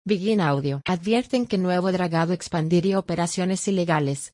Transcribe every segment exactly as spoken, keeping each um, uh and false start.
Begin Audio. Advierten que nuevo dragado expandiría operaciones ilegales.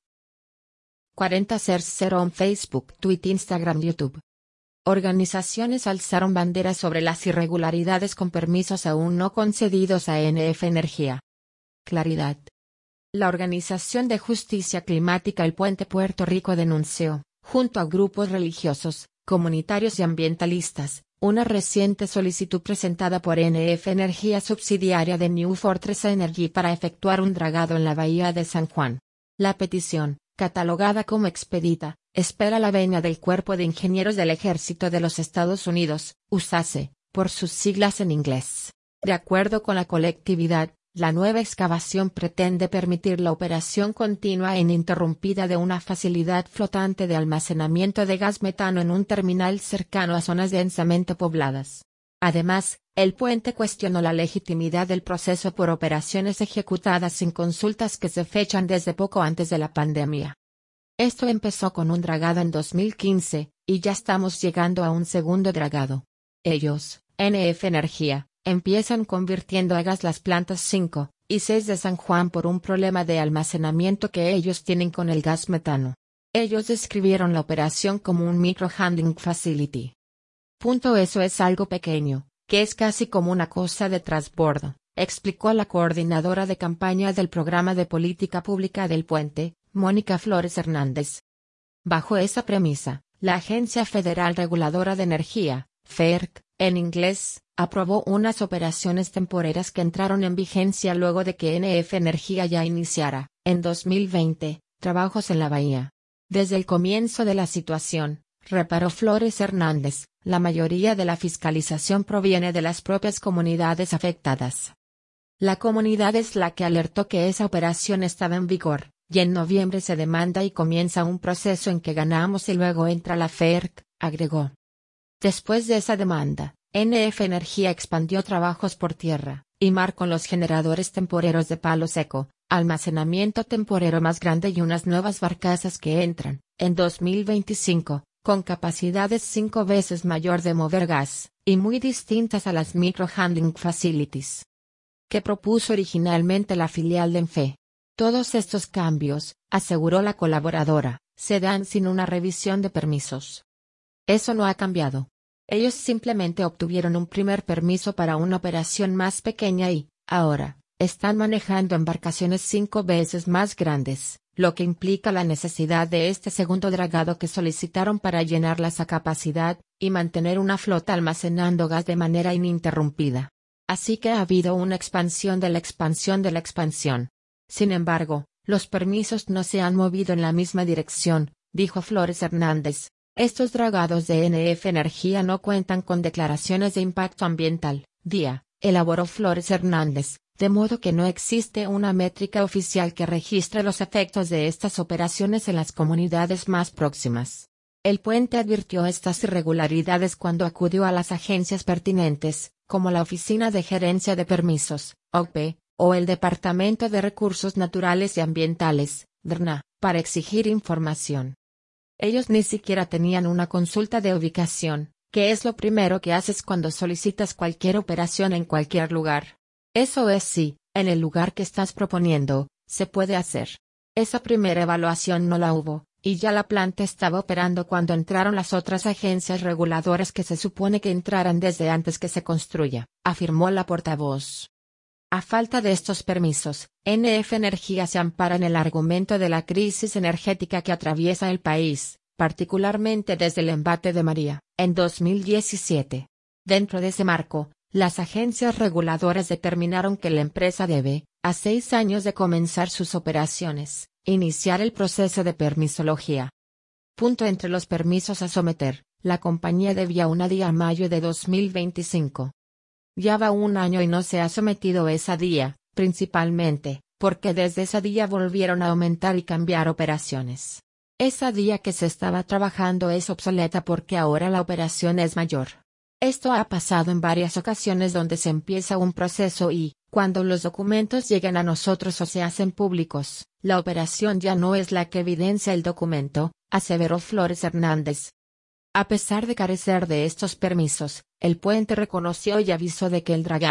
cuarenta Search cero en Facebook, Twitter, Instagram, YouTube. Organizaciones alzaron banderas sobre las irregularidades con permisos aún no concedidos a N F Energía. Claridad. La Organización de Justicia Climática El Puente Puerto Rico denunció, junto a grupos religiosos, comunitarios y ambientalistas, una reciente solicitud presentada por N F Energía subsidiaria de New Fortress Energy para efectuar un dragado en la bahía de San Juan. La petición, catalogada como expedita, espera la venia del Cuerpo de Ingenieros del Ejército de los Estados Unidos, U S A C E, por sus siglas en inglés. De acuerdo con la colectividad, la nueva excavación pretende permitir la operación continua e ininterrumpida de una facilidad flotante de almacenamiento de gas metano en un terminal cercano a zonas densamente pobladas. Además, el puente cuestionó la legitimidad del proceso por operaciones ejecutadas sin consultas que se fechan desde poco antes de la pandemia. Esto empezó con un dragado en dos mil quince, y ya estamos llegando a un segundo dragado. Ellos, N F Energía, empiezan convirtiendo a gas las plantas cinco y seis de San Juan por un problema de almacenamiento que ellos tienen con el gas metano. Ellos describieron la operación como un micro handling facility. Punto eso es algo pequeño, que es casi como una cosa de transbordo, explicó la coordinadora de campaña del Programa de Política Pública del Puente, Mónica Flores Hernández. Bajo esa premisa, la Agencia Federal Reguladora de Energía, F E R C, en inglés, aprobó unas operaciones temporeras que entraron en vigencia luego de que N F Energía ya iniciara, en dos mil veinte, trabajos en la bahía. Desde el comienzo de la situación, reparó Flores Hernández, la mayoría de la fiscalización proviene de las propias comunidades afectadas. La comunidad es la que alertó que esa operación estaba en vigor, y en noviembre se demanda y comienza un proceso en que ganamos y luego entra la F E R C, agregó. Después de esa demanda, N F Energía expandió trabajos por tierra y mar con los generadores temporeros de palo seco, almacenamiento temporero más grande y unas nuevas barcazas que entran, en dos mil veinticinco, con capacidades cinco veces mayor de mover gas, y muy distintas a las Micro Handling Facilities que propuso originalmente la filial de ENFE. Todos estos cambios, aseguró la colaboradora, se dan sin una revisión de permisos. Eso no ha cambiado. Ellos simplemente obtuvieron un primer permiso para una operación más pequeña y, ahora, están manejando embarcaciones cinco veces más grandes, lo que implica la necesidad de este segundo dragado que solicitaron para llenarlas a capacidad, y mantener una flota almacenando gas de manera ininterrumpida. Así que ha habido una expansión de la expansión de la expansión. Sin embargo, los permisos no se han movido en la misma dirección, dijo Flores Hernández. Estos dragados de N F Energía no cuentan con declaraciones de impacto ambiental, D I A, elaboró Flores Hernández, de modo que no existe una métrica oficial que registre los efectos de estas operaciones en las comunidades más próximas. El puente advirtió estas irregularidades cuando acudió a las agencias pertinentes, como la Oficina de Gerencia de Permisos, O P E, o el Departamento de Recursos Naturales y Ambientales, D R N A, para exigir información. Ellos ni siquiera tenían una consulta de ubicación, que es lo primero que haces cuando solicitas cualquier operación en cualquier lugar. Eso es sí, en el lugar que estás proponiendo, se puede hacer. Esa primera evaluación no la hubo, y ya la planta estaba operando cuando entraron las otras agencias reguladoras que se supone que entraran desde antes que se construya, afirmó la portavoz. A falta de estos permisos, N F Energía se ampara en el argumento de la crisis energética que atraviesa el país, particularmente desde el embate de María, en dos mil diecisiete. Dentro de ese marco, las agencias reguladoras determinaron que la empresa debe, a seis años de comenzar sus operaciones, iniciar el proceso de permisología. Punto entre los permisos a someter, la compañía debía una D I A a mayo de dos mil veinticinco. Ya va un año y no se ha sometido esa D I A, principalmente, porque desde esa D I A volvieron a aumentar y cambiar operaciones. Esa D I A que se estaba trabajando es obsoleta porque ahora la operación es mayor. Esto ha pasado en varias ocasiones donde se empieza un proceso y, cuando los documentos llegan a nosotros o se hacen públicos, la operación ya no es la que evidencia el documento, aseveró Flores Hernández. A pesar de carecer de estos permisos, el puente reconoció y avisó de que el dragado,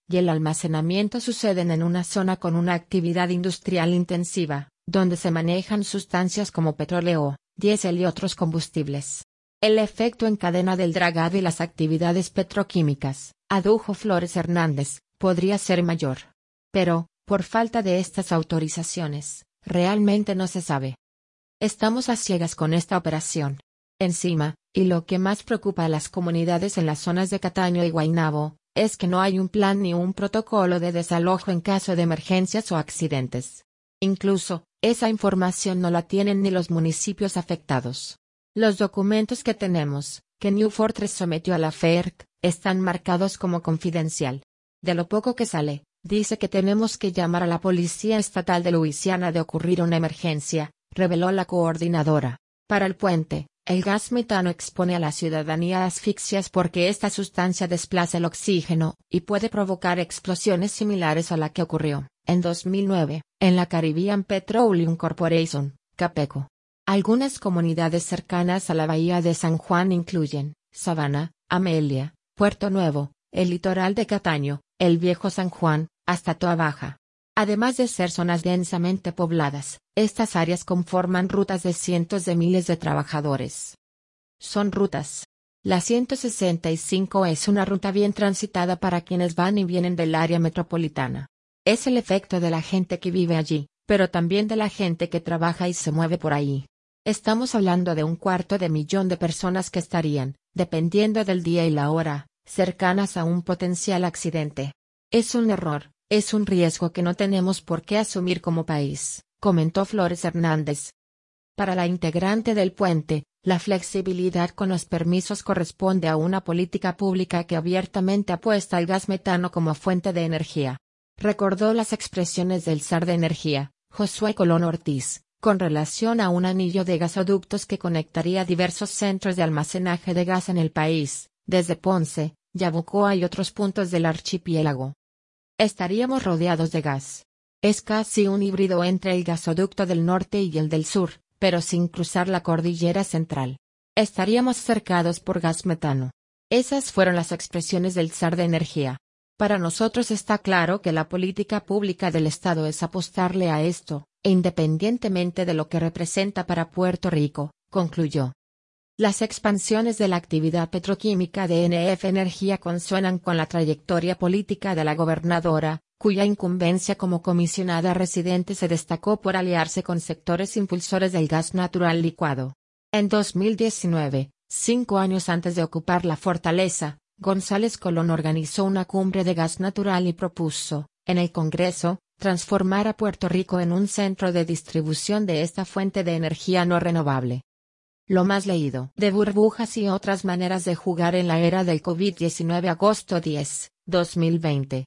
y el almacenamiento suceden en una zona con una actividad industrial intensiva, donde se manejan sustancias como petróleo, diésel y otros combustibles. El efecto en cadena del dragado y las actividades petroquímicas, adujo Flores Hernández, podría ser mayor. Pero, por falta de estas autorizaciones, realmente no se sabe. Estamos a ciegas con esta operación. Encima, y lo que más preocupa a las comunidades en las zonas de Cataño y Guaynabo, es que no hay un plan ni un protocolo de desalojo en caso de emergencias o accidentes. Incluso, esa información no la tienen ni los municipios afectados. Los documentos que tenemos, que New Fortress sometió a la F E R C, están marcados como confidencial. De lo poco que sale, dice que tenemos que llamar a la Policía Estatal de Luisiana de ocurrir una emergencia, reveló la coordinadora. Para el puente, el gas metano expone a la ciudadanía a asfixias porque esta sustancia desplaza el oxígeno, y puede provocar explosiones similares a la que ocurrió, en dos mil nueve, en la Caribbean Petroleum Corporation, Capeco. Algunas comunidades cercanas a la bahía de San Juan incluyen, Savannah, Amelia, Puerto Nuevo, el litoral de Cataño, el Viejo San Juan, hasta Toa Baja. Además de ser zonas densamente pobladas, estas áreas conforman rutas de cientos de miles de trabajadores. Son rutas. La ciento sesenta y cinco es una ruta bien transitada para quienes van y vienen del área metropolitana. Es el efecto de la gente que vive allí, pero también de la gente que trabaja y se mueve por ahí. Estamos hablando de un cuarto de millón de personas que estarían, dependiendo del día y la hora, cercanas a un potencial accidente. Es un error, es un riesgo que no tenemos por qué asumir como país, comentó Flores Hernández. Para la integrante del puente, la flexibilidad con los permisos corresponde a una política pública que abiertamente apuesta al gas metano como fuente de energía. Recordó las expresiones del zar de energía, Josué Colón Ortiz, con relación a un anillo de gasoductos que conectaría diversos centros de almacenaje de gas en el país, desde Ponce, Yabucoa y otros puntos del archipiélago. Estaríamos rodeados de gas. Es casi un híbrido entre el gasoducto del norte y el del sur, pero sin cruzar la cordillera central. Estaríamos cercados por gas metano. Esas fueron las expresiones del zar de energía. Para nosotros está claro que la política pública del Estado es apostarle a esto, e independientemente de lo que representa para Puerto Rico, concluyó. Las expansiones de la actividad petroquímica de N F Energía consuenan con la trayectoria política de la gobernadora, cuya incumbencia como comisionada residente se destacó por aliarse con sectores impulsores del gas natural licuado. En dos mil diecinueve, cinco años antes de ocupar la fortaleza, González Colón organizó una cumbre de gas natural y propuso, en el Congreso, transformar a Puerto Rico en un centro de distribución de esta fuente de energía no renovable. Lo más leído de burbujas y otras maneras de jugar en la era del COVID diecinueve agosto diez, dos mil veinte.